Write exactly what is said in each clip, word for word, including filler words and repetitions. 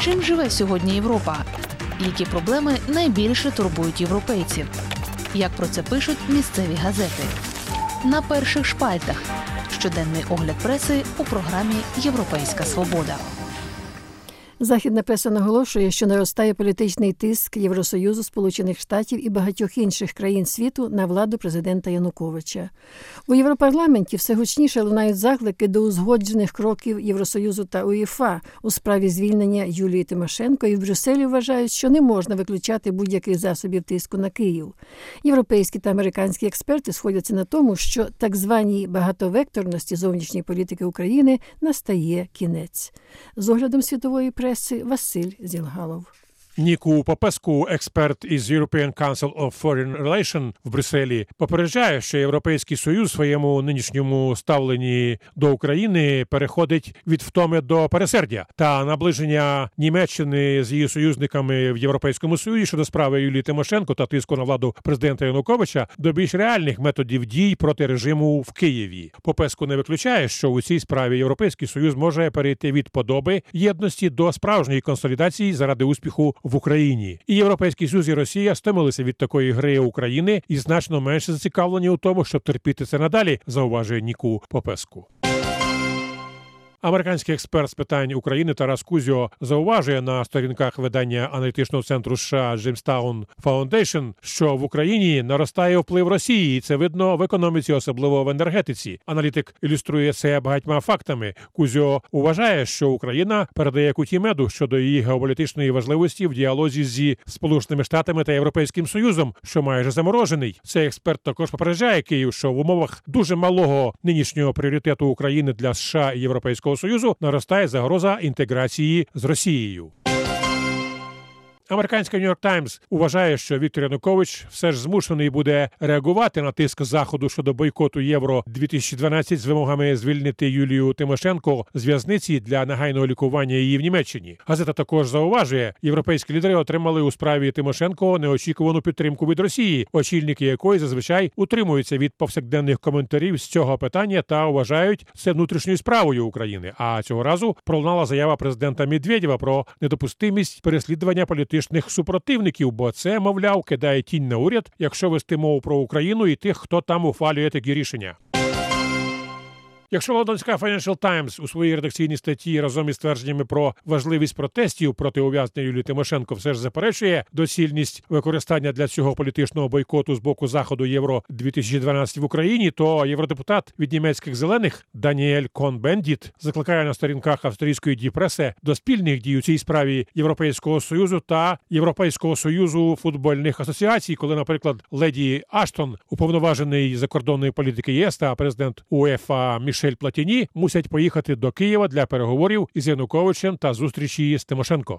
Чим живе сьогодні Європа? Які проблеми найбільше турбують європейців? Як про це пишуть місцеві газети? На перших шпальтах. Щоденний огляд преси у програмі «Європейська свобода». Західна преса наголошує, що наростає політичний тиск Євросоюзу, Сполучених Штатів і багатьох інших країн світу на владу президента Януковича. У Європарламенті все гучніше лунають заклики до узгоджених кроків Євросоюзу та УЄФА у справі звільнення Юлії Тимошенко, і в Брюсселі вважають, що не можна виключати будь-яких засобів тиску на Київ. Європейські та американські експерти сходяться на тому, що так званій багатовекторності зовнішньої політики України настає кінець. З оглядом світової преси Василь Зілгалов. Ніку Попеску, експерт із European Council of Foreign Relations в Брюсселі, попереджає, що Європейський Союз в своєму нинішньому ставленні до України переходить від втоми до пересердя та наближення Німеччини з її союзниками в Європейському Союзі щодо справи Юлії Тимошенко та тиску на владу президента Януковича до більш реальних методів дій проти режиму в Києві. Попеску не виключає, що у цій справі Європейський Союз може перейти від подоби єдності до справжньої консолідації заради успіху в Україні. І Європейський Союз і Росія стомилися від такої гри України і значно менше зацікавлені у тому, щоб терпіти це надалі, зауважує Ніку Попеску. Американський експерт з питань України Тарас Кузьо зауважує на сторінках видання аналітичного центру США Jamestown Foundation, що в Україні наростає вплив Росії, і це видно в економіці, особливо в енергетиці. Аналітик ілюструє це багатьма фактами. Кузьо вважає, що Україна передає куті меду щодо її геополітичної важливості в діалозі зі Сполученими Штатами та Європейським Союзом, що майже заморожений. Цей експерт також попереджає Київ, що в умовах дуже малого нинішнього пріоритету України для США і Європейського Союзу наростає загроза інтеграції з Росією. Американська New York Times вважає, що Віктор Янукович все ж змушений буде реагувати на тиск Заходу щодо бойкоту Євро дві тисячі дванадцять з вимогами звільнити Юлію Тимошенко з в'язниці для негайного лікування її в Німеччині. Газета також зауважує, європейські лідери отримали у справі Тимошенко неочікувану підтримку від Росії, очільники якої зазвичай утримуються від повсякденних коментарів з цього питання та вважають це внутрішньою справою України. А цього разу пролунала заява президента Медведєва про недопустимість переслідування політичних супротивників, бо це, мовляв, кидає тінь на уряд, якщо вести мову про Україну і тих, хто там ухвалює такі рішення. Якщо лондонська Financial Times у своїй редакційній статті разом із твердженнями про важливість протестів проти ув'язнення Юлії Тимошенко все ж заперечує доцільність використання для цього політичного бойкоту з боку Заходу Євро дві тисячі дванадцять в Україні, то євродепутат від німецьких зелених Даніель Кон-Бендіт закликає на сторінках австрійської діпреси до спільних дій у цій справі Європейського Союзу та Європейського Союзу футбольних асоціацій, коли, наприклад, леді Аштон, уповноважений закордонної політики ЄС та президент УЄФА Мішель Платіні мусять поїхати до Києва для переговорів із Януковичем та зустрічі з Тимошенко.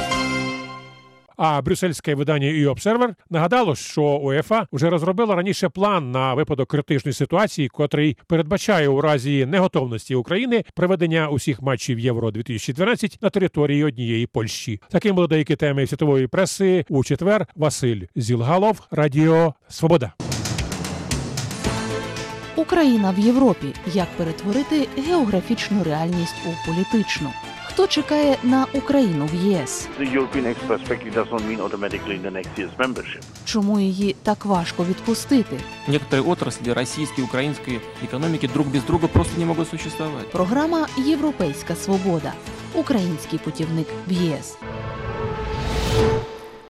А брюссельське видання і Observer нагадало, що УЄФА вже розробила раніше план на випадок критичної ситуації, котрий передбачає у разі неготовності України проведення усіх матчів Євро дві тисячі дванадцять на території однієї Польщі. Таким були деякі теми світової преси у четвер. Василь Зілгалов, Радіо Свобода. Україна в Європі. Як перетворити географічну реальність у політичну? Хто чекає на Україну в ЄС? Чому її так важко відпустити? Некоторые отрасли российской и украинской экономики друг без друга просто не могут существовать. Програма «Європейська свобода». Український путівник в ЄС.